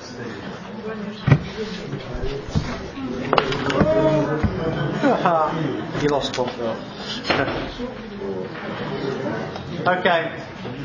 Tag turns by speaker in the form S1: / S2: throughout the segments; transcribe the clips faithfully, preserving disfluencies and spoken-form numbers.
S1: You lost one. Okay.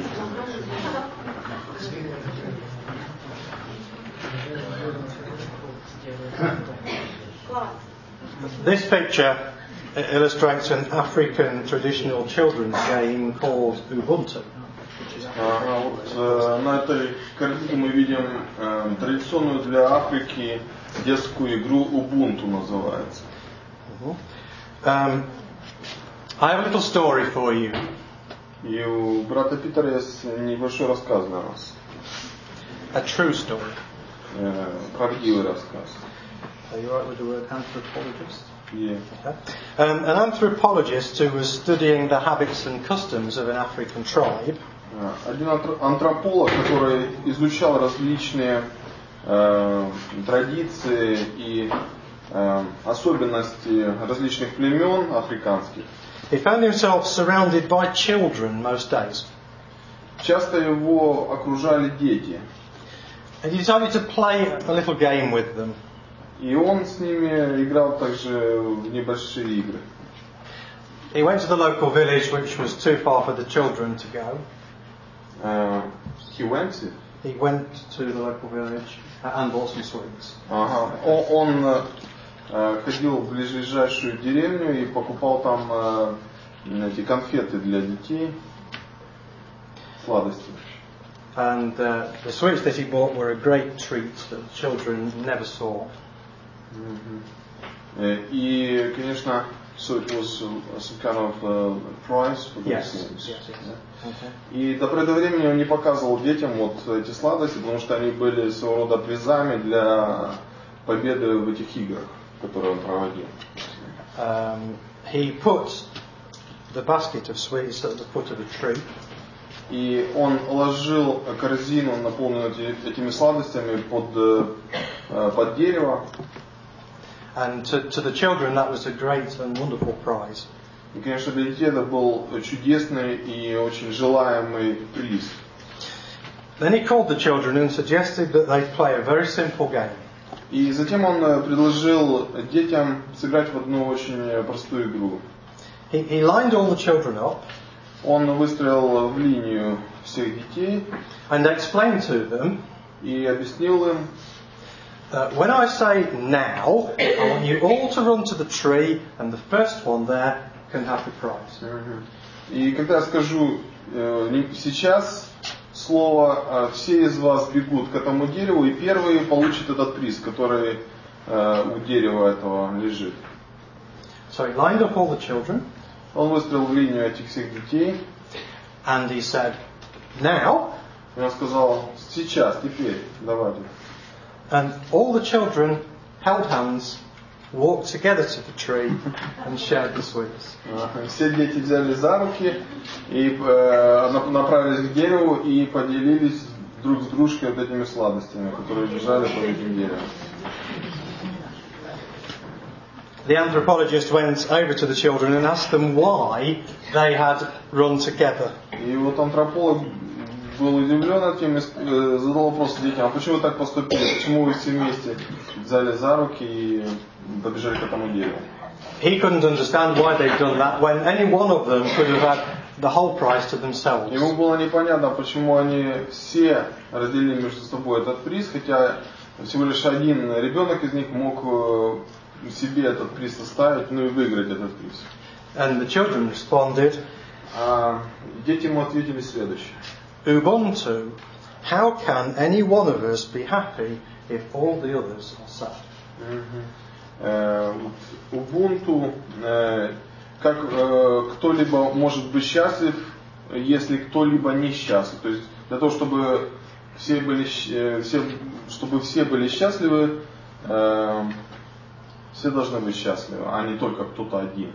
S1: This picture illustrates an African traditional children's game called Ubuntu.
S2: Ага, вот, э, на этой картинке мы видим э, традиционную для Африки детскую игру Ubuntu называется.
S1: Um, I have a little story for you.
S2: И у брата Питера есть небольшой рассказ для нас.
S1: A true story.
S2: Э, правдивый рассказ.
S1: Are you right with the word anthropologist?
S2: Yeah.
S1: Okay. Um, an anthropologist who was studying the habits and customs of an African tribe.
S2: Один антрополог, который изучал различные э, традиции и э, особенности различных племен африканских.
S1: He found himself surrounded by children most days.
S2: Часто его окружали дети.
S1: And he decided to play a little game with them.
S2: И он с ними играл также в небольшие игры.
S1: He went to the local village, which was too far for the children to go.
S2: Uh, he went to?
S1: He went to the local village and bought some sweets.
S2: Ага. Он, он uh, ходил в ближайшую деревню и покупал там uh, эти конфеты для детей, сладости.
S1: And uh, the sweets that he bought were a great treat that the children never saw.
S2: Mm-hmm. И, конечно, so it was some kind of uh, prize for those
S1: yes,
S2: things.
S1: Yes, yes.
S2: Yeah.
S1: Okay.
S2: И до этого времени он не показывал детям вот эти сладости, потому что они были своего рода призами для победы в этих играх, которые он проводил.
S1: Um, he put the basket of sweets at the foot of a tree.
S2: И он ложил корзину, наполненную этими сладостями, под, под дерево.
S1: And to, to the children that was a great and wonderful prize.
S2: И, конечно, для детей это был чудесный и очень желаемый приз.
S1: Then he called the children and suggested that they play a very simple game.
S2: И затем он предложил детям сыграть в одну очень простую игру.
S1: He, he lined all the children up.
S2: Он выстроил в линию всех детей.
S1: And explained to them.
S2: И объяснил им.
S1: Uh, when I say now, I want you all to run to the tree, and the first one there can have the prize.
S2: Uh-huh. И когда я скажу э, сейчас слово, э, все из вас бегут к этому дереву, и первый получит этот приз, который э, у дерева этого лежит.
S1: So he lined up all the children.
S2: Он выстроил в линию этих всех детей.
S1: And he said, now.
S2: И он сказал, сейчас, теперь, давайте.
S1: And all the children held hands, walked together to the tree, and shared the sweets.
S2: Все дети взяли за руки и э, направились к дереву и поделились друг с дружкой вот этими сладостями, которые лежали под этим деревом.
S1: The anthropologist went over to the children and asked them why they had run together.
S2: И вот антрополог был удивлен этим и задал вопрос детям, а почему вы так поступили, почему вы все вместе взяли за руки и побежали к этому дереву?
S1: He couldn't understand why they'd done that when any one of them could have had the whole prize to themselves.
S2: Ему было непонятно, почему они все разделили между собой этот приз, хотя всего лишь один ребенок из них мог себе этот приз оставить, ну и выиграть этот приз.
S1: And the children responded.
S2: А дети ему ответили следующее.
S1: Ubuntu, how can any one of us be happy if all the others are sad?
S2: Ubuntu, как кто-либо может быть счастлив, если кто-либо несчастлив. То есть для того, чтобы все были, все, чтобы все были счастливы, все должны быть счастливы, а не только кто-то один.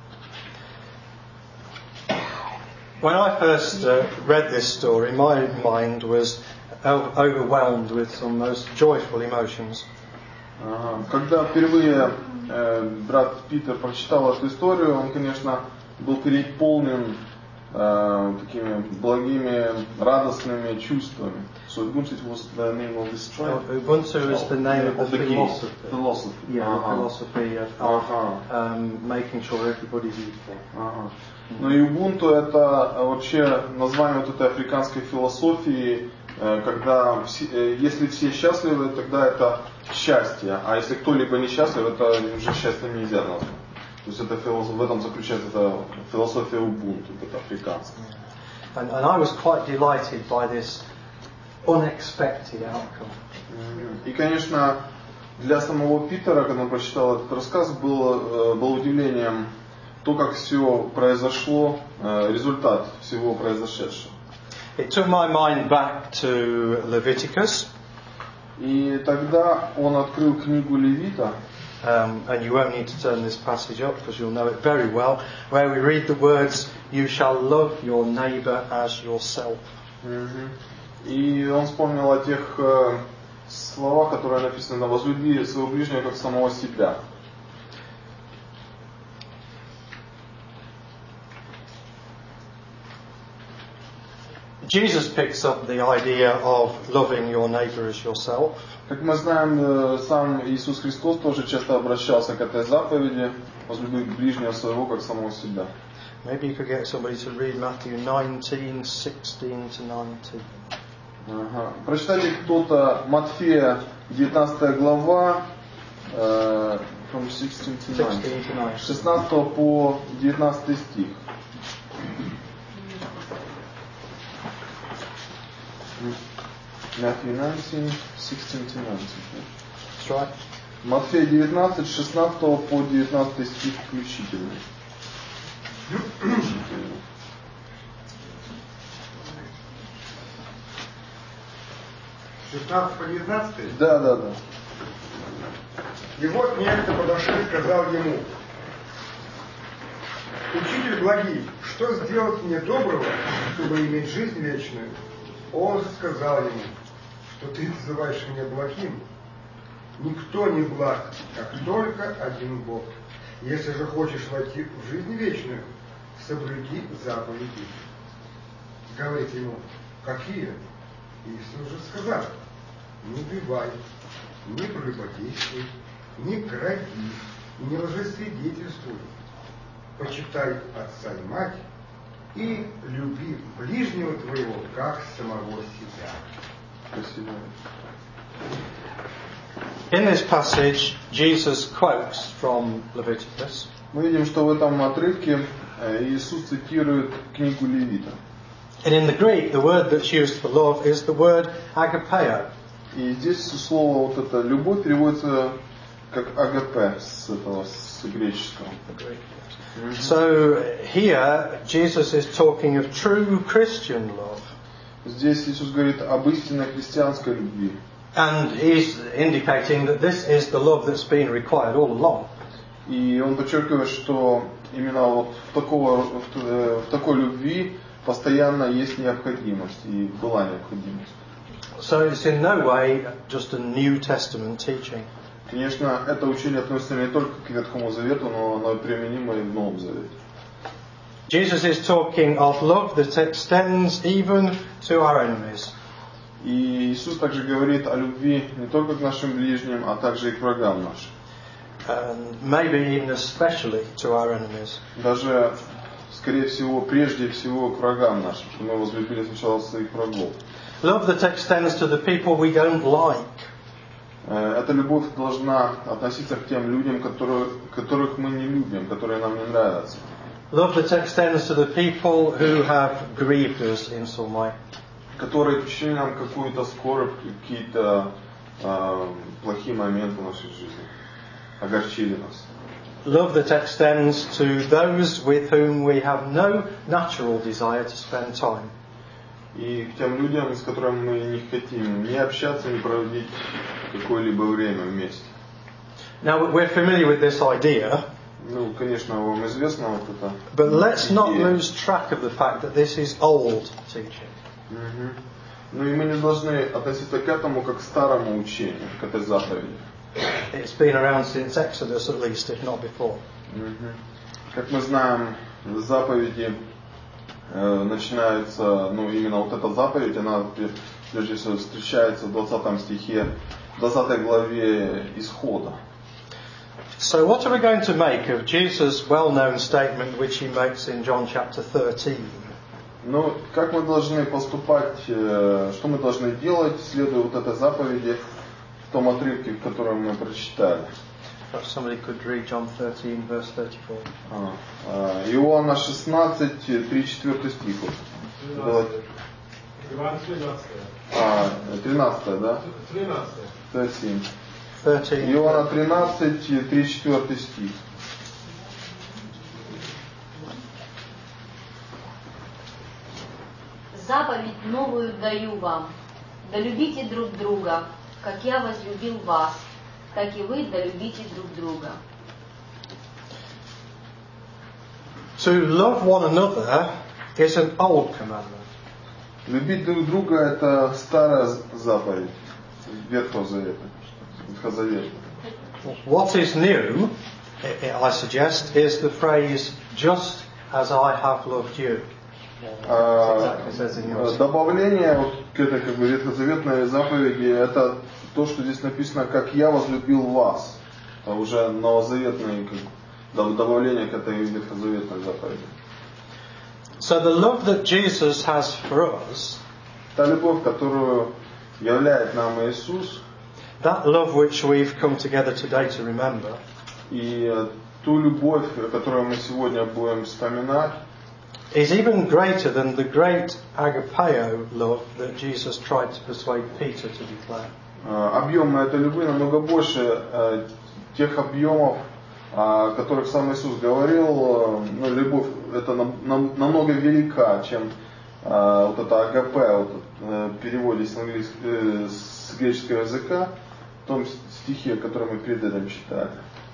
S1: When I first uh, read this story, my mind was overwhelmed with some most joyful emotions.
S2: Когда впервые э, брат Питер прочитал эту историю, он, конечно, был переполнен э, такими благими, радостными чувствами. So Ubuntu was the name of this tribe.
S1: Oh, Ubuntu is the name
S2: of
S1: of the,
S2: the
S1: philosophy.
S2: philosophy.
S1: Yeah,
S2: uh-huh.
S1: the philosophy of, of uh-huh. um, making sure everybody's equal.
S2: Uh-huh. Ну и Ubuntu это вообще название вот этой африканской философии, когда все, если все счастливы, тогда это счастье, а если кто-либо несчастлив, это уже счастье нельзя назвать. То есть это философ, в этом заключается эта философия Ubuntu, это африканская.
S1: And, and I was quite delighted by this unexpected outcome.
S2: И, конечно, для самого Питера, когда он прочитал этот рассказ, было, было удивлением то, как все произошло, результат всего произошедшего.
S1: It took my mind back to Leviticus.
S2: И тогда он открыл книгу Левита.
S1: Um, and you won't need to turn this passage up because you'll know it very well, where we read the words, "You shall love your neighbour as yourself."
S2: Mm-hmm. И он вспомнил о тех э, словах, которые написаны: «Возлюби своего ближнего как самого себя».
S1: Jesus picks up the idea of loving your neighbour as yourself.
S2: Как мы знаем, сам Иисус Христос тоже часто обращался к этой заповеди: возлюби ближнего своего как самого себя.
S1: Maybe you could get somebody to read Matthew nineteen, sixteen to nineteen.
S2: Ага. Прочитайте кто-то Матфея девятнадцатая глава, э, from sixteen to nine, шестнадцатого по девятнадцатый стих. Matthew nineteen, sixteen to nineteen.
S1: That's right.
S2: Матфея девятнадцать, шестнадцатого по девятнадцатый стих включительно.
S3: шестнадцать по девятнадцать?
S2: Да, да, да.
S3: И вот некто подошел и сказал ему: «Учитель благий, что сделать мне доброго, чтобы иметь жизнь вечную?» Он сказал ему: «Что ты называешь меня благим? Никто не благ, как только один Бог. Если же хочешь войти в жизнь вечную, соблюди заповеди». Говорит ему: «Какие?» Иисус же сказал: «Не убивай, не прелюбодействуй, не кради, не лжесвидетельствуй, почитай отца и мать, и люби ближнего твоего, как самого себя».
S2: Спасибо.
S1: In this passage, Jesus quotes from Leviticus.
S2: Мы видим, что в этом отрывке Иисус цитирует книгу Левита.
S1: And in the Greek, the word that's used for love is the word agapeo.
S2: И здесь слово вот это любовь переводится как агапе с этого, с греческого.
S1: Mm-hmm. So here Jesus is talking of true Christian love.
S2: Здесь Иисус говорит об истинной христианской любви.
S1: And he's indicating that this is the love that's been required all along.
S2: И он подчеркивает, что именно вот в, такого, в, в такой любви постоянно есть необходимость и была необходимость.
S1: So it's in no way just a New Testament teaching.
S2: Конечно, это учение относится не только к Ветхому Завету, но оно применимо и в Новом Завете.
S1: Jesus is talking of love that extends even to our enemies.
S2: И Иисус также говорит о любви не только к нашим ближним, а также и к врагам нашим.
S1: And maybe even especially to our enemies.
S2: Даже, скорее всего, прежде всего к врагам нашим, что мы возлюбили сначала своих врагов.
S1: Love that extends to the people we don't like.
S2: Эта любовь должна относиться к тем людям, которых, которых мы не любим, которые нам не нравятся.
S1: Love that extends to the people who have grieved us in some way.
S2: Которые причинили нам какую-то скорбь, какие-то э, плохие моменты в нашей жизни, огорчили нас.
S1: Love that extends to those with whom we have no natural desire to spend time.
S2: И к тем людям, с которыми мы не хотим ни общаться, ни проводить какое-либо время вместе.
S1: Now we're familiar with this idea.
S2: Ну, конечно, вам известно вот это.
S1: But let's not
S2: идея.
S1: lose track of the fact that this is old teaching.
S2: Угу. Ну и мы не должны относиться к этому как к старому учению, к этой заповеди.
S1: It's been around since Exodus at least, if not before.
S2: Угу. Как мы знаем, заповеди э, начинается, ну, именно вот эта заповедь, она прежде всего встречается в двадцатом стихе, в двадцатой главе Исхода.
S1: So what are we going to make of Jesus' well-known statement which he makes in John chapter thirteen?
S2: Ну, как мы должны поступать, э, что мы должны делать, следуя вот этой заповеди в том отрывке, который мы прочитали?
S1: Perhaps somebody could read John thirteen, verse thirty-four.
S2: А, а, Иоанна шестнадцать, три-четвертый стих. А, тринадцатый, да? тринадцатый.
S1: thirteen.
S2: Иоанна тринадцать, три-четвертый стих.
S4: Заповедь новую даю вам, да любите друг друга, как я возлюбил вас, так и вы да любите друг друга.
S1: To love one another is an old commandment.
S2: Любить друг друга — это старая заповедь Ветхого Завета, Ветхозавета.
S1: What is new, I suggest, is the phrase "just as I have loved you."
S2: А, добавление вот к этой как бы ветхозаветной заповеди — это то, что здесь написано, как я возлюбил вас. Это уже новозаветное как, добавление к этой ветхозаветной заповеди.
S1: So the love that Jesus has for us,
S2: та любовь, которую являет нам Иисус,
S1: that love which we've come together today to remember,
S2: и ту любовь, которую мы сегодня будем вспоминать,
S1: is even greater than the great agapeo love that Jesus tried to persuade Peter to declare.
S2: Объемы этой любви намного больше тех объемов, о которых сам Иисус говорил. Ну, любовь это намного велика, чем вот это агапе, вот, в переводе с, английского, с греческого языка, в том стихе, который мы перед этим читали.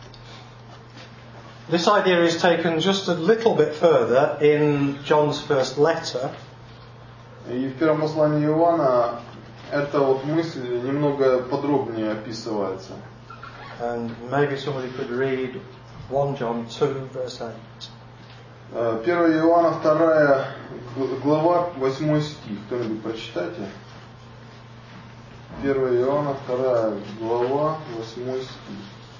S1: This idea is taken just a little bit further in John's first letter.
S2: И в первом послании Иоанна эта вот мысль немного подробнее описывается.
S1: And maybe somebody could read First John two, verse eight.
S2: первое Иоанна, вторая глава, восьмой стих. Кто-нибудь прочитайте? первое Иоанна, вторая глава, восьмой стих.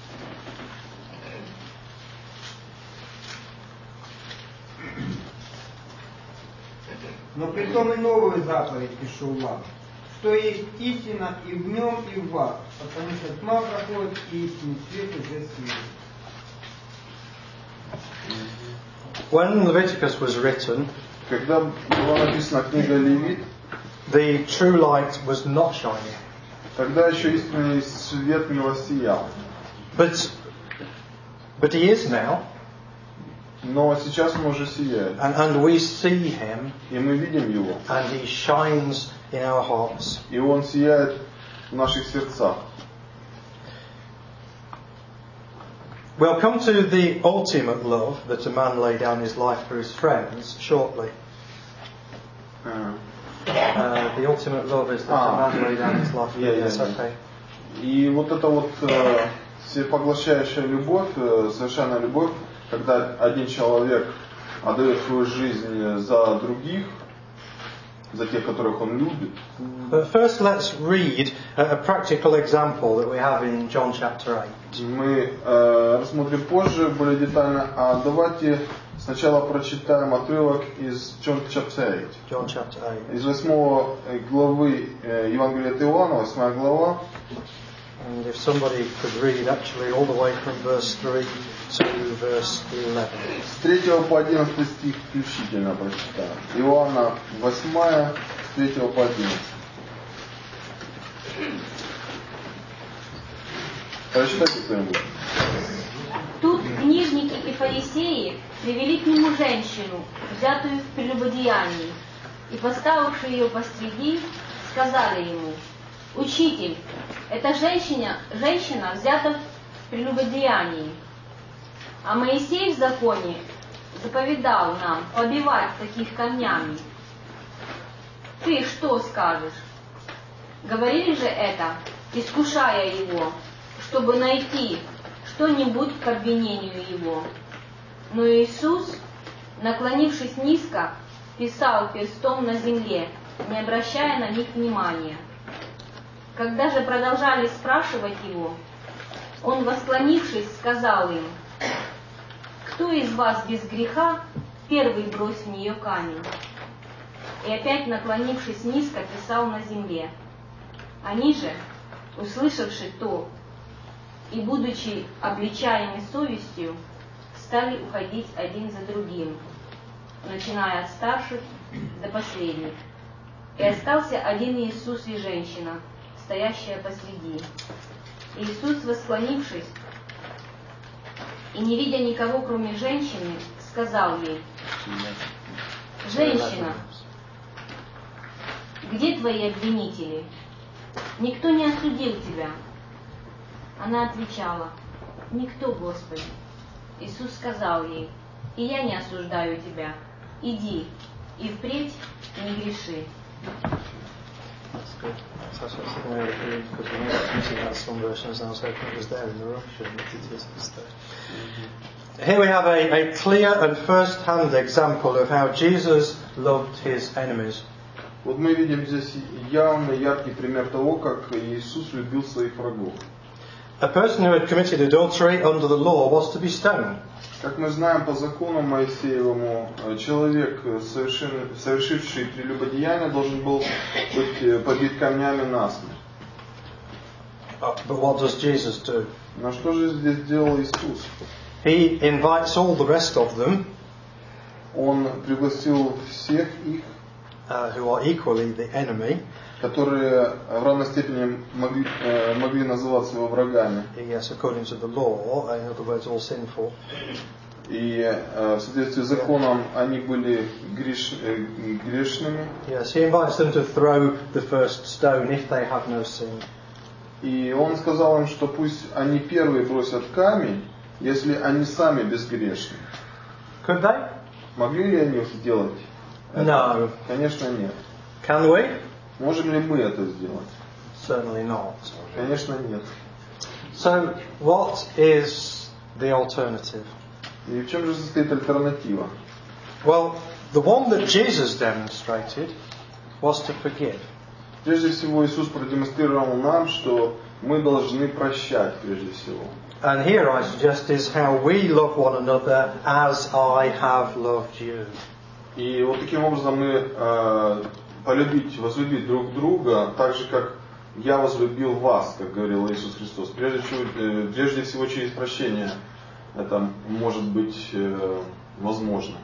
S5: Но притом и новую заповедь пишу вам, что есть истина и в нем, и в вас, потому что тьма проходит, и истинный свет уже светит.
S1: When Leviticus was written,
S2: когда была написана книга Левит,
S1: the true light was not shining.
S2: Тогда еще истинный свет не воссиял.
S1: But, but he is now.
S2: Но сейчас он уже сияет.
S1: And, and we see him.
S2: И мы видим его.
S1: And he shines in our hearts.
S2: И он сияет в наших сердцах.
S1: We'll come to the ultimate love that a man lay down his life for his friends shortly.
S2: Uh,
S1: uh, the ultimate love is that ah. a man lay down his life for his friends. Okay.
S2: И вот эта вот э, всепоглощающая любовь, э, совершенная любовь, когда один человек отдает свою жизнь за других, за тех, которых он любит.
S1: But first let's read a practical example that we have in John chapter eight.
S2: Мы э, рассмотрим позже более детально, а давайте сначала прочитаем отрывок из John chapter eight.
S1: John chapter eight.
S2: Из восьмой главы э, Евангелия от Иоанна, восьмая глава.
S1: And if somebody could read actually all the way from verse three to verse eleven.
S2: С третьего по одиннадцатый стих включительно прочитаем. Иоанна восьмая, с третьего по одиннадцатый. Прочитайте кто-нибудь.
S4: Тут книжники и фарисеи привели к нему женщину, взятую в прелюбодеянии, и, поставивши ее посреди, сказали ему: «Учитель, эта женщина, женщина взята в прелюбодеянии, а Моисей в законе заповедал нам побивать таких камнями. Ты что скажешь?» Говорили же это, искушая его, чтобы найти что-нибудь к обвинению его. Но Иисус, наклонившись низко, писал перстом на земле, не обращая на них внимания. Когда же продолжали спрашивать его, он, восклонившись, сказал им: «Кто из вас без греха, первый брось в нее камень?» И опять, наклонившись низко, писал на земле. Они же, услышавши то и будучи обличаемы совестью, стали уходить один за другим, начиная от старших до последних. И остался один Иисус и женщина, стоящая посреди. Иисус, восклонившись и не видя никого, кроме женщины, сказал ей: «Женщина, где твои обвинители? Никто не осудил тебя?» Она отвечала: «Никто, Господи». Иисус сказал ей: «И я не осуждаю тебя. Иди, и впредь не греши».
S1: That's good. That's actually something I would believe, because we know that using that some versions, and I was hoping it was there in the Russian, but it isn't. So. Mm-hmm. Here we have a, a clear and first-hand example of how Jesus loved his enemies.
S2: Вот мы видим здесь явный, яркий пример того, как Иисус любил своих врагов.
S1: A person who had committed adultery under the law was to be stoned.
S2: Как мы знаем по закону Моисеевому, человек, совершивший прелюбодеяние, должен был быть побит камнями насмерть.
S1: But what does Jesus do?
S2: Но что же здесь делал Иисус?
S1: He invites all the rest of them,
S2: Он пригласил всех их,
S1: uh, who are equally the enemy,
S2: которые в равной степени могли, э, могли называться его врагами.
S1: Yes, according to the law, in other words, all sinful.
S2: И э, в соответствии с законом они были греш, э, грешными.
S1: Yes, he invites them to throw the first stone if they have no sin.
S2: И он сказал им, что пусть они первые бросят камень, если они сами безгрешны.
S1: Could they?
S2: Могли ли они сделать это?
S1: No.
S2: Конечно, нет.
S1: Can we?
S2: Можем ли мы это сделать?
S1: Certainly not.
S2: Конечно, нет.
S1: So, what is the alternative?
S2: И в чем же состоит альтернатива?
S1: Well, the one that Jesus demonstrated was to forgive.
S2: Прежде всего, Иисус продемонстрировал нам, что мы должны прощать прежде всего.
S1: And here I suggest is how we love one another as I have loved you.
S2: И вот таким образом мы э, полюбить, возлюбить друг друга, так же, как я возлюбил вас, как говорил Иисус Христос. Прежде всего, э, прежде всего через прощение это может быть э, возможно.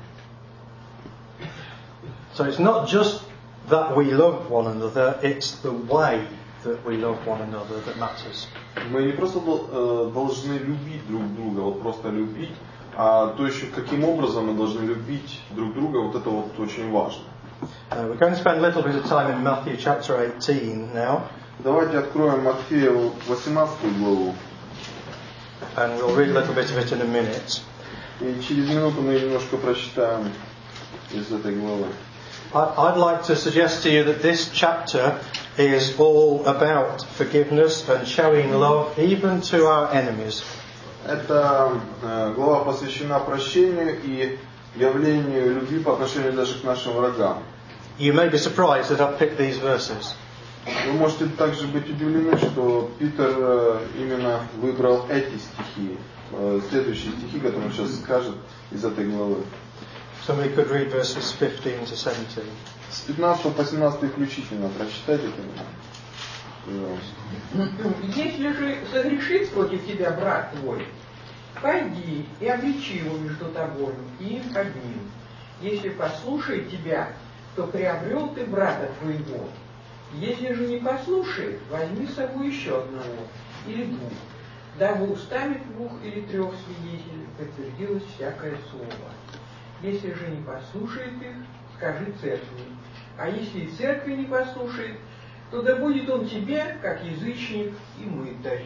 S1: So it's not just that we love one another, it's the way that we love one another that matters.
S2: Мы не просто э, должны любить друг друга, вот просто любить, а то еще каким образом мы должны любить друг друга, вот это вот очень важно.
S1: Uh, we're going to spend a little bit of time in Matthew chapter eighteen now.
S2: Давайте откроем Матфею восемнадцатую главу.
S1: And we'll read a little bit of it in a minute.
S2: И через минуту мы немножко прочитаем из этой главы.
S1: I'd like to suggest to you that this chapter is all about forgiveness and showing love even to our enemies.
S2: Эта э, глава посвящена прощению и явлению любви по отношению даже к нашим врагам.
S1: You may be surprised that I've picked these verses.
S2: Вы можете также быть удивлены, что Питер э, именно выбрал эти стихи, э, следующие стихи, которые он сейчас скажет из этой главы.
S1: Somebody could read verses fifteen to seventeen.
S2: С пятнадцатого по семнадцатый включительно. Прочитайте это мне, пожалуйста.
S6: Если же согрешит против тебя брат твой, пойди и обличи его между тобою и им одним. Если послушает тебя, то приобрел ты брата твоего. Если же не послушает, возьми с собой еще одного или двух, дабы устами двух или трех свидетелей подтвердилось всякое слово. Если же не послушает их, скажи церкви. А если и церкви не послушает, то да будет он тебе, как язычник и мытарь.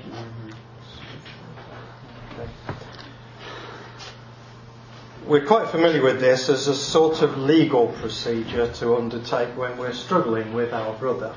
S1: We're quite familiar with this as a sort of legal procedure to undertake when we're struggling with our brother.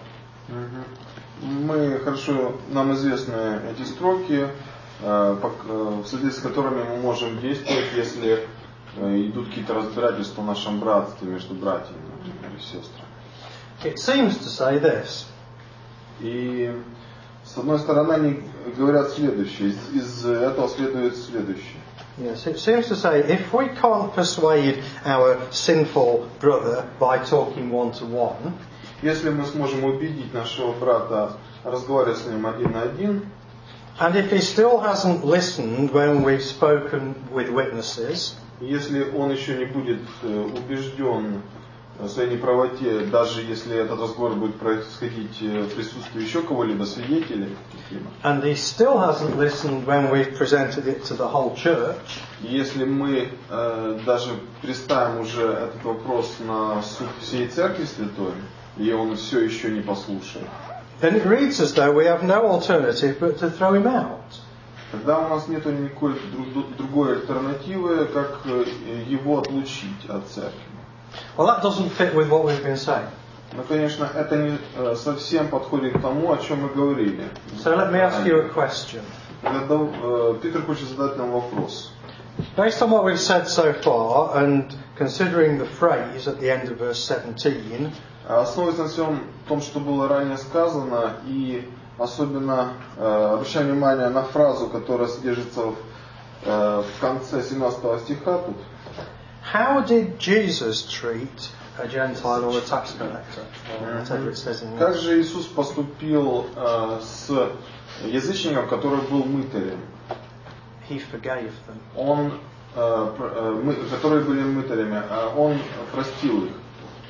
S2: Мы хорошо, нам известны эти строки, в соответствии с которыми мы можем действовать, если идут какие-то разбирательства в нашем братстве между братьями, например, и сестрами.
S1: It seems to say this.
S2: И с одной стороны они говорят следующее, из, из этого следует следующее.
S1: Yes, it seems to say if we can't persuade our sinful brother by talking one to one,
S2: если мы сможем убедить нашего брата разговаривать с ним один на один,
S1: and if he still hasn't listened when we've spoken with witnesses,
S2: если он еще не будет убежден в своей неправоте, даже если этот разговор будет происходить в присутствии еще кого-либо, свидетелей,
S1: and he still hasn't listened when we've presented it to the whole church,
S2: если мы э, даже представим уже этот вопрос на суд всей Церкви Святой, и он все еще не послушает,
S1: then it reads as though we have no alternative but to throw him out.
S2: Тогда у нас нет никакой другой альтернативы, как его отлучить от церкви.
S1: Well, that doesn't fit with what we've been saying.
S2: Но, конечно, это не совсем подходит к тому, о чем мы говорили.
S1: So let me ask you a question.
S2: Питер хочет задать нам вопрос.
S1: Based on what we've said so far, and considering the phrase at the end of verse seventeen,
S2: основываясь на всем том, что было ранее сказано, и особенно э, обращая внимание на фразу, которая содержится в, э, в конце семнадцатого стиха тут.
S1: How did Jesus treat a Gentile or a tax collector? Whatever it says in
S2: Как же Иисус поступил э, с язычником, который был мытарем?
S1: He forgave them.
S2: Он, э, э, мы, которые были мытарями, э, он простил их.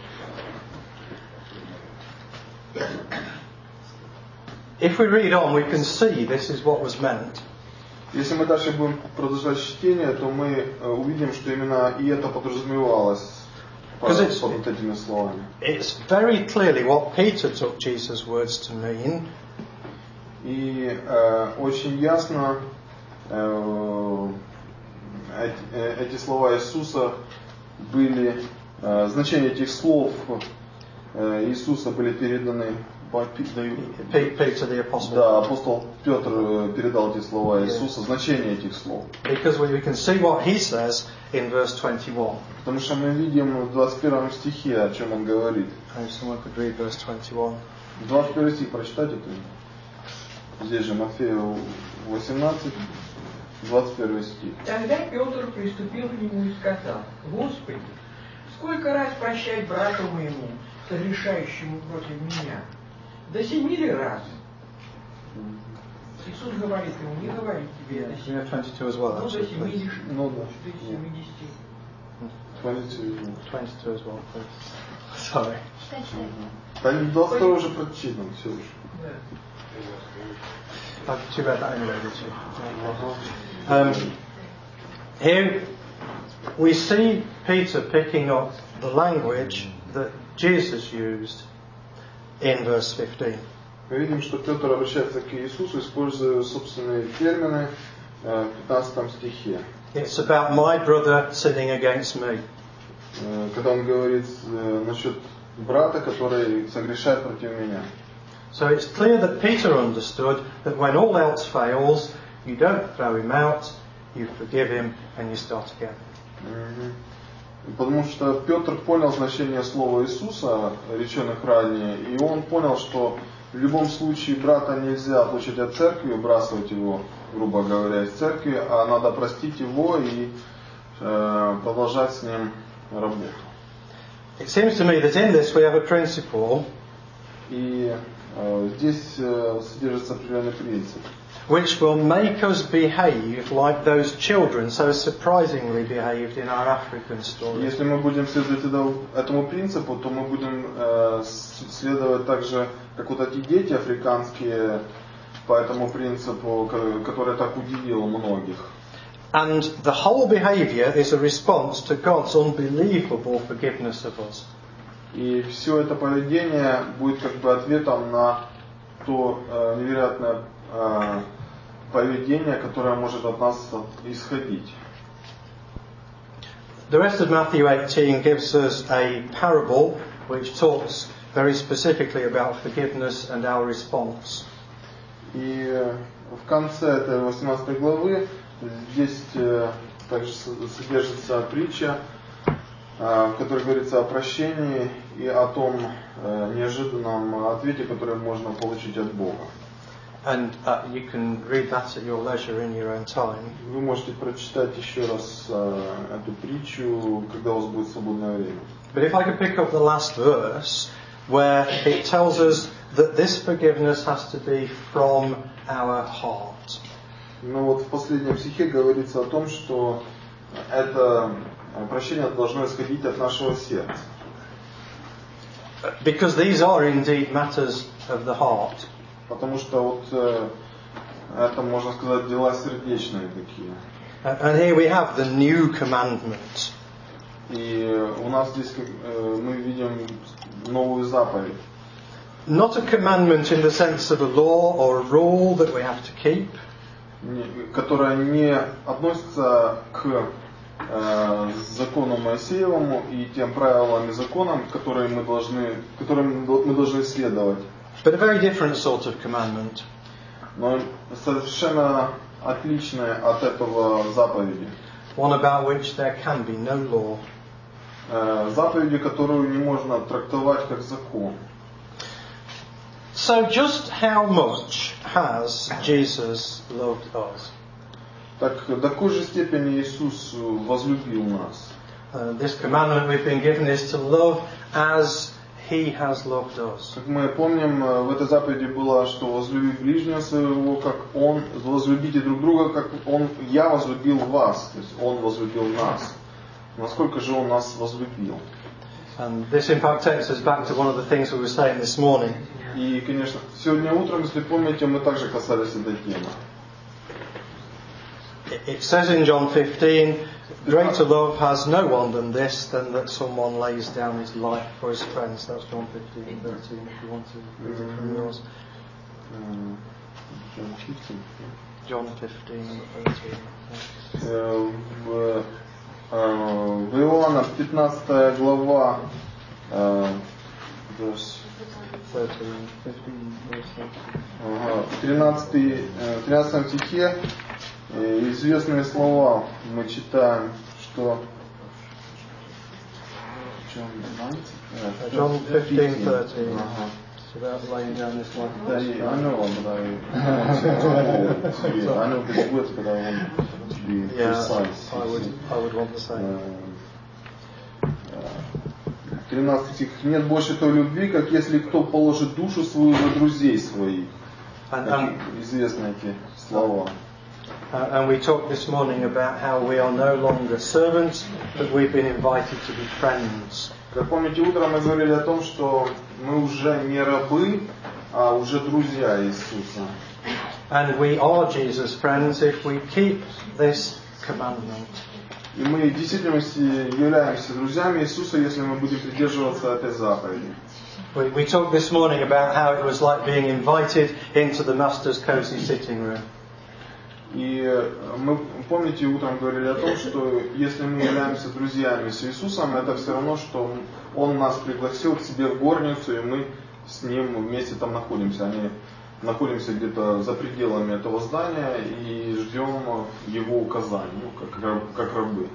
S1: If we read on, we can see this is what was meant.
S2: Если мы дальше будем продолжать чтение, то мы увидим, что именно и это подразумевалось под, под этими словами.
S1: It's very clearly what Peter took Jesus' words to mean.
S2: И э, очень ясно э, эти, эти слова Иисуса были, э, значение этих слов э, Иисуса были переданы.
S1: Peter, the apostle.
S2: Да, апостол Петр передал эти слова Иисуса, значение этих слов.
S1: Because we can see what he says in verse twenty-one.
S2: Потому что мы видим в двадцать первом стихе, о чем он говорит.
S1: Someone could read verse twenty-one.
S2: двадцать первый стих прочитать это. Здесь же Матфея восемнадцать, двадцать первый стих.
S6: Тогда Петр приступил к нему и сказал: Господи, сколько раз прощать брату моему, согрешающему против меня? До семи ли раз? Иисус говорит ему: не говори тебе до семи.
S1: twenty-two as well.
S6: Ну, до семидесяти.
S2: Ну, да.
S6: До семидесяти.
S1: twenty-two as well, please. Sorry.
S2: Там двадцать второй уже прочитан, все уже.
S1: I've you read that anyway, did you? Um, here we see Peter picking up the language that Jesus used in verse fifteen.
S2: Мы видим, что Петр обращается к Иисусу, используя собственные термины в пятнадцатом стихе.
S1: It's about my brother sinning against me.
S2: Когда он говорит насчет брата, который согрешает против меня.
S1: So it's clear that Peter understood that when all else fails, you don't throw him out, you forgive him, and you start again.
S2: Потому что Петр понял значение слова Иисуса, реченных ранее, и он понял, что в любом случае брата нельзя отлучить от церкви, выбрасывать его, грубо говоря, из церкви, а надо простить его и э, продолжать с ним работу.
S1: It seems to me that in this we have a principle,
S2: и э, здесь э, содержится определенный принцип,
S1: which will make us behave like those children so surprisingly behaved in our African story.
S2: Если мы будем следовать этому принципу, то мы будем э, следовать так же, как вот эти дети африканские, по этому принципу, который так удивил многих.
S1: And the whole behaviour is a response to God's unbelievable forgiveness of us.
S2: И все это поведение будет как бы ответом на то э, невероятное э, поведение, которое может от нас исходить.
S1: The rest of Matthew eighteen gives us a parable which talks very specifically about forgiveness and our response.
S2: И в конце этой восемнадцатой главы здесь также содержится притча, в которой говорится о прощении и о том неожиданном ответе, который можно получить от Бога.
S1: And uh, you can read that at your leisure in your own time.
S2: Вы можете прочитать еще раз эту притчу, когда у вас будет свободное время.
S1: But if I could pick up the last verse, where it tells us that this forgiveness has to be from our heart.
S2: Но вот в последнем стихе говорится о том, что это прощение должно исходить от нашего сердца.
S1: Because these are indeed matters of the heart.
S2: Потому что вот э, это, можно сказать, дела сердечные такие.
S1: And here we have the new commandment.
S2: И у нас здесь э, мы видим новую заповедь.
S1: Not a commandment in the sense of a law or a rule that we have to keep.
S2: Которая не относится к э, закону Моисеевому и тем правилам и законам, которые мы должны, которым мы должны следовать.
S1: But a very different sort of commandment.
S2: Но совершенно отличная от этого заповеди.
S1: One about which there can be no law.
S2: Э, заповеди, которую не можно трактовать как закон.
S1: So just how much has Jesus loved us?
S2: Так, до какой же степени Иисус возлюбил нас?
S1: Uh, this commandment we've been given is to love as He has loved us.
S2: Как мы помним, в этой заповеди было, что возлюби ближнего своего, как Он, возлюбите друг друга, как Он, я возлюбил вас, то есть Он возлюбил нас. Насколько же Он нас возлюбил?
S1: And this in fact takes us back to one of the things we were saying this morning.
S2: И, конечно, сегодня утром, если помните, мы также касались этой темы.
S1: It says in John fifteen, greater love has no one than this, than that someone lays down his life for his friends. That's John fifteen, thirteen, if you want to read it from yours.
S2: John fifteen.
S1: John fifteen, thirteen.
S2: В, в Иоанна пятнадцатая глава, в тринадцатом стихе известные слова мы читаем, что
S1: John fifteen, thirteen. It's about laying down this life.
S2: I know, but I, I know these words, but I want to be precise.
S1: I would, I would want the same.
S2: тринадцатый стих. Нет больше той любви, как если кто положит душу свою за друзей своих. Известны эти слова.
S1: Uh, and we talked this morning about how we are no longer servants, but we've been invited to be friends.
S2: Как помните, утром мы говорили о том, что мы уже не рабы, а уже друзья Иисуса.
S1: And we are Jesus' friends if we keep this commandment.
S2: И мы в действительности являемся друзьями Иисуса, если мы будем придерживаться этой заповеди.
S1: We, we talked this morning about how it was like being invited into the Master's cozy sitting room.
S2: И мы, помните, утром говорили о том, что если мы являемся друзьями с Иисусом, это все равно, что Он нас пригласил к себе в горницу, и мы с Ним вместе там находимся. Они находимся где-то за пределами этого здания и ждем Его указаний, ну, как, как рабы.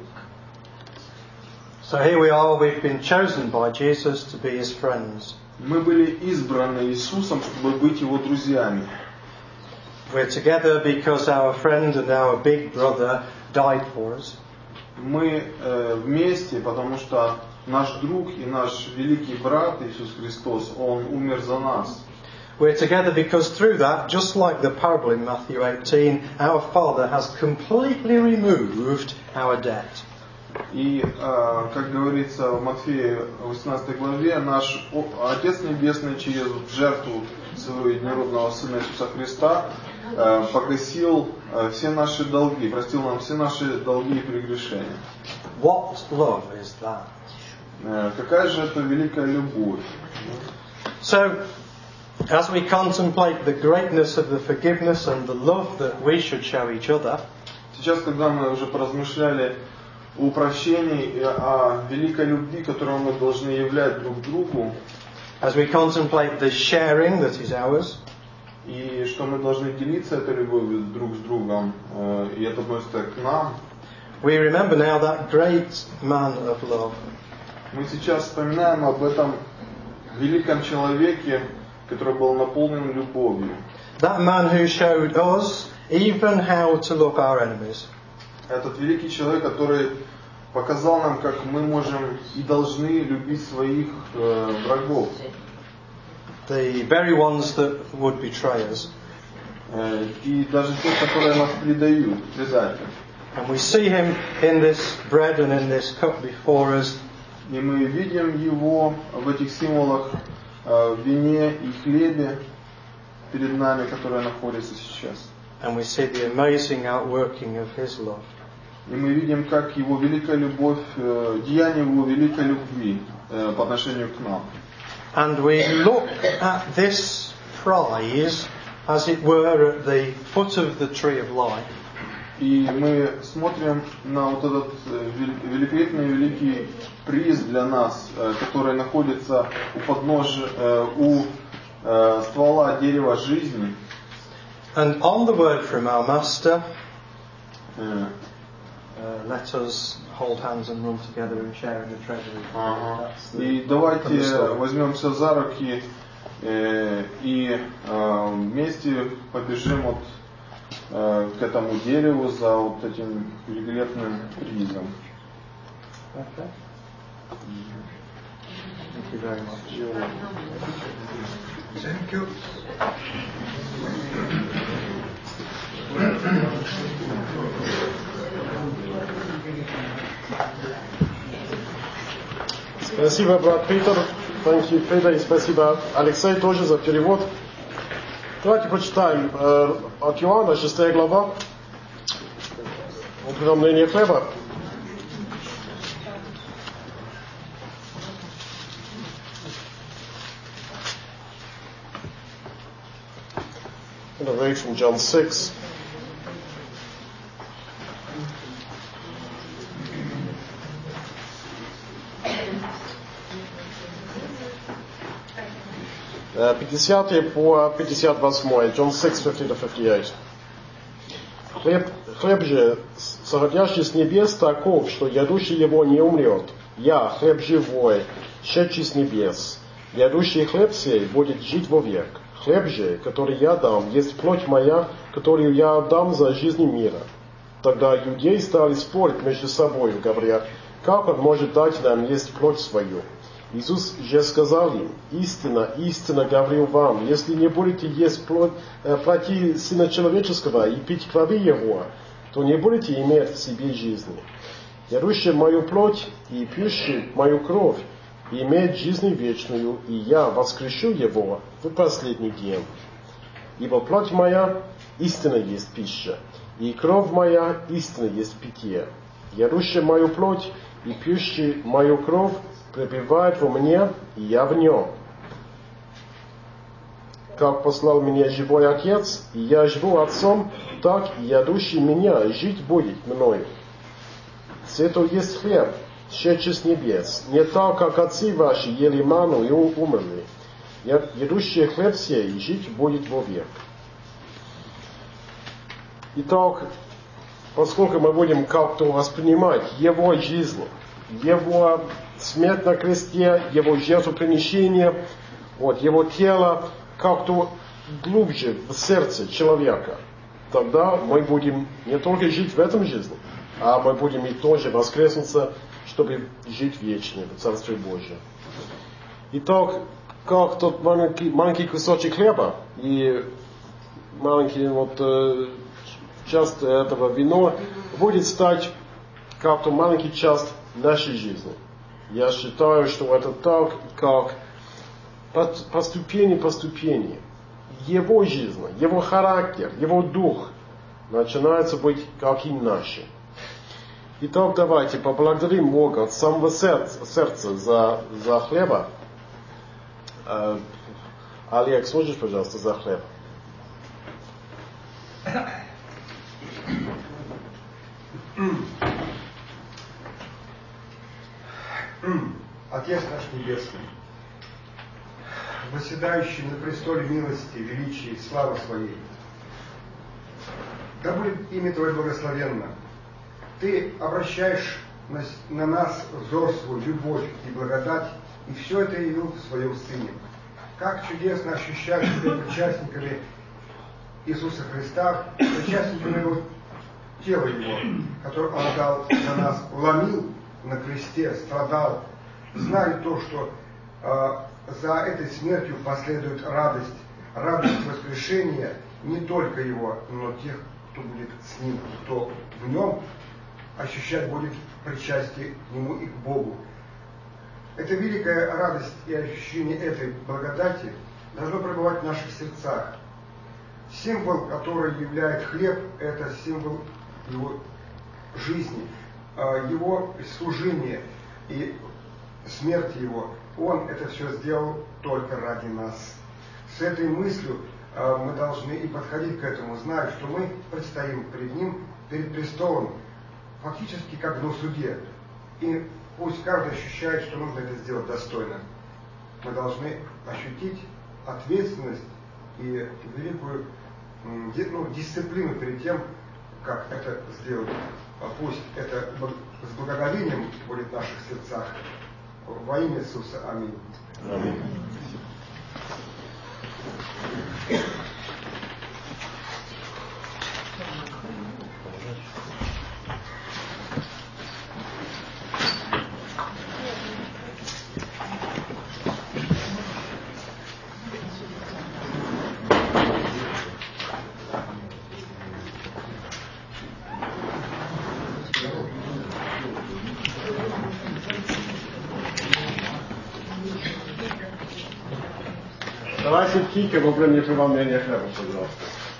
S1: So here we are, we've been chosen by Jesus to be His friends.
S2: Мы были избраны Иисусом, чтобы быть Его друзьями.
S1: We're together because our friend and our big brother died for us.
S2: Мы э, вместе, потому что наш друг и наш великий брат Иисус Христос, Он умер за нас.
S1: We're together because through that, just like the parable in Matthew eighteen, our Father has completely removed our debt.
S2: И, э, как говорится в Матфея восемнадцатой главе, наш Отец Небесный через жертву своего единородного Сына Иисуса Христа э, погасил э, все наши долги, простил нам все наши долги и прегрешения.
S1: What love is that?
S2: Э, какая же это великая любовь?
S1: So, as we contemplate the greatness of the forgiveness and the love that we should show each other,
S2: сейчас, когда мы уже поразмышляли о прощении и о великой любви, которую мы должны являть друг другу,
S1: as we contemplate the sharing that is ours,
S2: и что мы должны делиться этой любовью друг с другом, и это относится к нам,
S1: we remember now that great man of love.
S2: Мы сейчас вспоминаем об этом великом человеке, который был наполнен любовью.
S1: That man who showed us even how to love our enemies.
S2: Этот великий человек, который показал нам, как мы можем и должны любить своих э, врагов.
S1: The very ones that would betray us.
S2: Э, и даже те, которые нас предают, предатели.
S1: And we see him in this bread and in this cup before us.
S2: И мы видим его в этих символах, э, в вине и хлебе перед нами, которые находятся сейчас.
S1: And we see the amazing outworking of his love.
S2: И мы видим, как его великая любовь, э, деяние его великой любви э, по отношению к нам.
S1: And we look at this prize, as it were, at the foot of the tree of life.
S2: И мы смотрим на вот этот великолепный великий приз для нас, который находится у подножия, у ствола дерева жизни.
S1: And on the word from our Master,
S2: Uh,
S1: uh, let us hold hands and run together and share in the treasury.
S2: ага. И давайте возьмемся за руки э, и э, вместе побежим вот, э, к этому дереву за вот этим великолепным призом.
S1: Okay. Thank you very much.
S3: Thank you.
S7: Спасибо, брат Питер. Thank you, Peter. И спасибо, Алексей, тоже за перевод. Давайте почитаем э, от Иоанна, шестая глава. Упоминание хлеба. I'm going to read from John six. пятьдесят по пятьдесят восемь. John six, fifty to fifty-eight. Хлеб, хлеб же, сходящий с небес, таков, что ядущий его не умрет. Я, хлеб живой, шедший с небес. Ядущий хлеб сей будет жить вовек. Хлеб же, который я дам, есть плоть моя, которую я отдам за жизнь мира. Тогда иудеи стали спорить между собой, говоря, как он может дать нам есть плоть свою? Иисус же сказал им, истинно, истинно говорю вам, если не будете есть плоть, э, плоти Сына Человеческого и пить крови Его, то не будете иметь в себе жизни. Ярущий мою плоть и пьющий мою кровь имеет жизнь вечную, и я воскрешу его в последний день. Ибо плоть моя истинно есть пища, и кровь моя истинно есть питье. Ярущий мою плоть и пьющий мою кровь пребывает во мне, и я в нем. Как послал меня живой Отец, и я живу Отцом, так и ядущий меня жить будет мною. Сето есть хлеб, шедший с небес, не так, как отцы ваши ели ману и умерли. Едущий хлеб сей жить будет вовек. Итак, поскольку мы будем как-то воспринимать Его жизнь, Его смерть на кресте, Его жертвоприношение, вот, Его тело как-то глубже в сердце человека, тогда мы будем не только жить в этом жизни, а мы будем и тоже воскреснуться, чтобы жить вечно в Царстве Божьем. Итак, как тот маленький, маленький кусочек хлеба и маленький вот э, часть этого вина будет стать как-то маленький часть нашей жизни. Я считаю, что это так, как по ступени по ступени Его жизнь, Его характер, Его дух начинается быть как и наши. Итак, давайте поблагодарим Бога от самого сердца, сердца за, за хлеба. Э, Олег, служишь, пожалуйста, за хлеб.
S3: Отец наш Небесный, восседающий на престоле милости, величия и славы Своей, да будет имя Твое благословенно. Ты обращаешь на, на нас взор свой, любовь и благодать, и все это явил в своем Сыне. Как чудесно ощущать себя причастниками Иисуса Христа, причастниками Его тела Его, которое Он дал за нас, ломил на кресте, страдал, зная то, что э, за этой смертью последует радость, радость воскрешения не только Его, но тех, кто будет с Ним, кто в Нем ощущать будет причастие к Нему и к Богу. Эта великая радость и ощущение этой благодати должно пребывать в наших сердцах. Символ, который являет хлеб, это символ Его жизни, Его служения и смерти Его. Он это все сделал только ради нас. С этой мыслью мы должны и подходить к этому, зная, что мы предстоим перед Ним, перед престолом, фактически как на суде. И пусть каждый ощущает, что нужно это сделать достойно. Мы должны ощутить ответственность и великую ну, дисциплину перед тем, как это сделать. Пусть это с благоговением будет в наших сердцах. Во имя Иисуса. Аминь.
S7: Аминь. Давайте Кика во время преломления хлеба, пожалуйста.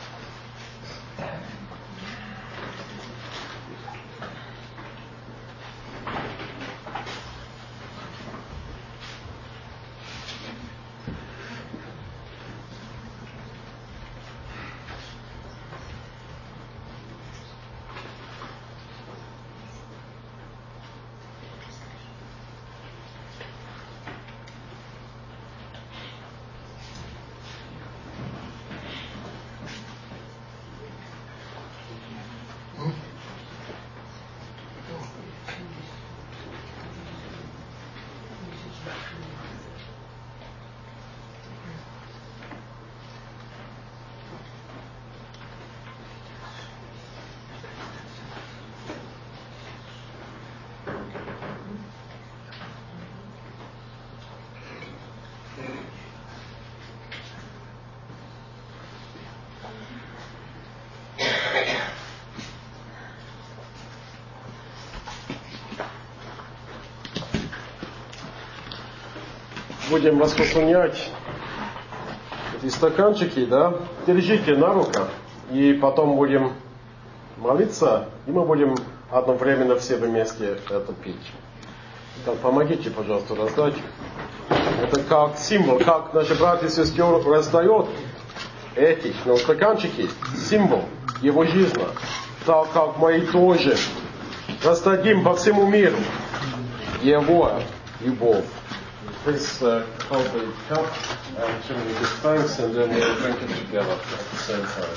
S7: Будем распространять эти стаканчики, да, держите на руках, и потом будем молиться, и мы будем одновременно все вместе это пить. Так, помогите, пожалуйста, раздать. Это как символ, как наши братья и сестры раздают эти ну, стаканчики, символ его жизни, так как мы тоже раздадим по всему миру его любовь. Please uh, hold the cup and show me give thanks, and then we'll drink it together at the same time.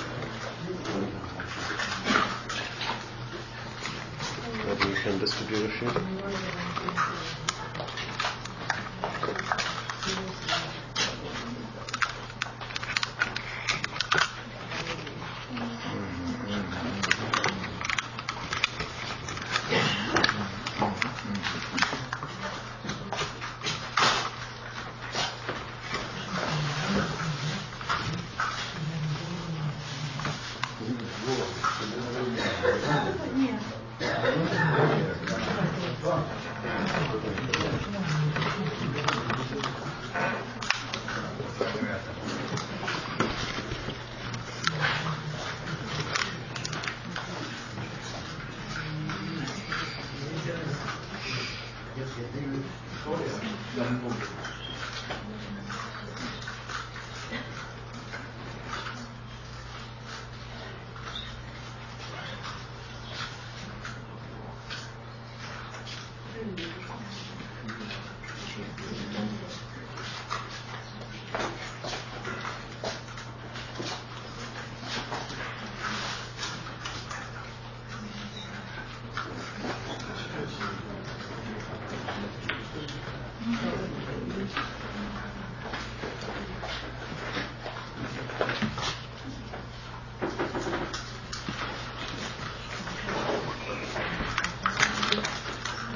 S7: Maybe you can distribute a few.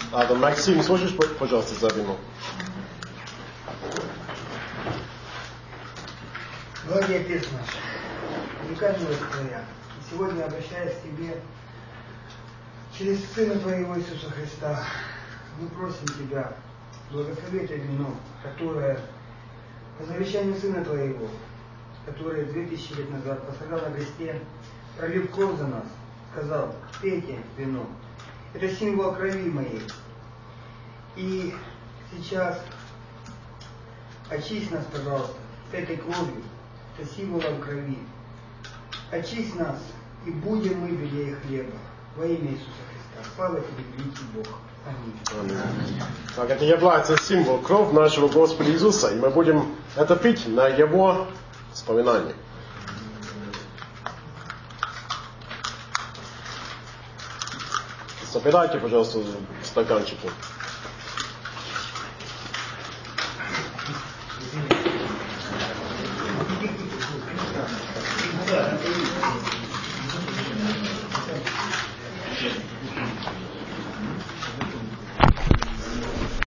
S7: А, Максим, сможешь, пожалуйста, за вино?
S5: Благий Отец наш, велика милость Твоя, и сегодня, обращаясь к Тебе через Сына Твоего Иисуса Христа, мы просим Тебя, благослови это вино, которое по завещанию Сына Твоего, который две тысячи лет назад пострадал на кресте, пролив кровь за нас, сказал: пейте вино. Это символ крови моей. И сейчас очисть нас, пожалуйста, этой кровью, это символом крови. Очисть нас, и будем мы белее хлеба. Во имя Иисуса Христа. Слава Тебе, великий Бог. Аминь.
S7: Аминь. Так, это является символ крови нашего Господа Иисуса, и мы будем это пить на Его вспоминание. Собирайте, пожалуйста, стаканчики.